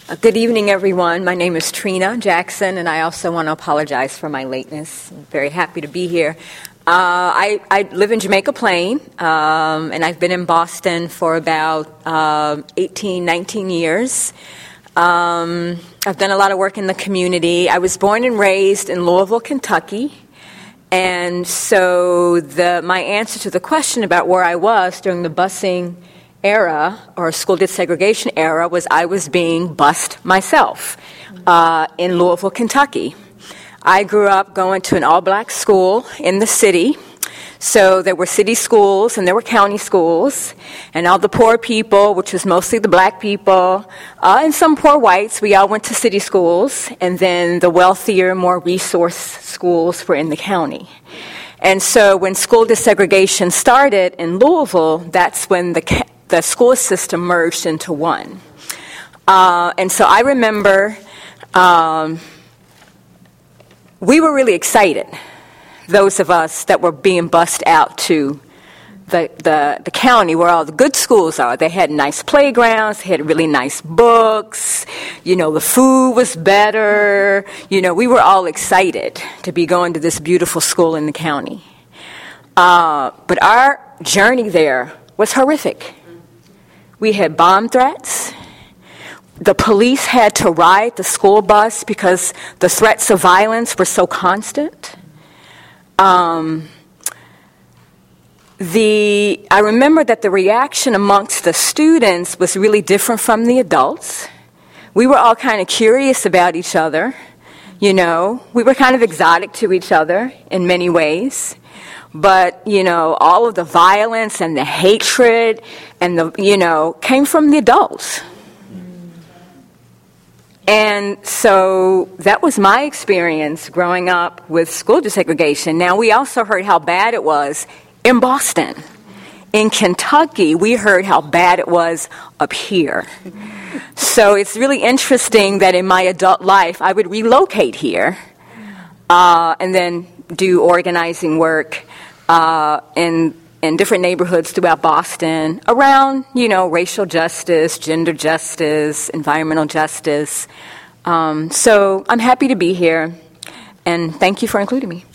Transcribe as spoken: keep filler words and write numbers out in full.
Uh, Good evening, everyone. My name is Trina Jackson, and I also want to apologize for my lateness. I'm very happy to be here. Uh, I, I live in Jamaica Plain, um, and I've been in Boston for about uh, eighteen, nineteen years. Um, I've done a lot of work in the community. I was born and raised in Louisville, Kentucky. And so the, my answer to the question about where I was during the busing era or school desegregation era was I was being bused myself uh, in Louisville, Kentucky. I grew up going to an all-black school in the city. So there were city schools and there were county schools, and all the poor people, which was mostly the black people, uh, and some poor whites, we all went to city schools, and then the wealthier, more resource schools were in the county. And so when school desegregation started in Louisville, that's when the ca- the school system merged into one. Uh, and so I remember um, we were really excited, those of us that were being bused out to the, the, the county where all the good schools are. They had nice playgrounds, they had really nice books, you know, the food was better. You know, we were all excited to be going to this beautiful school in the county. Uh, but our journey there was horrific. We had bomb threats. The police had to ride the school bus because the threats of violence were so constant. Um, the I remember that the reaction amongst the students was really different from the adults. We were all kind of curious about each other, you know. We were kind of exotic to each other in many ways. But, you know, all of the violence and the hatred and the, you know, came from the adults. And so that was my experience growing up with school desegregation. Now, we also heard how bad it was in Boston. In Kentucky, we heard how bad it was up here. So it's really interesting that in my adult life, I would relocate here uh, and then do organizing work uh, in in different neighborhoods throughout Boston around, you know, racial justice, gender justice, environmental justice. Um, so I'm happy to be here, and thank you for including me.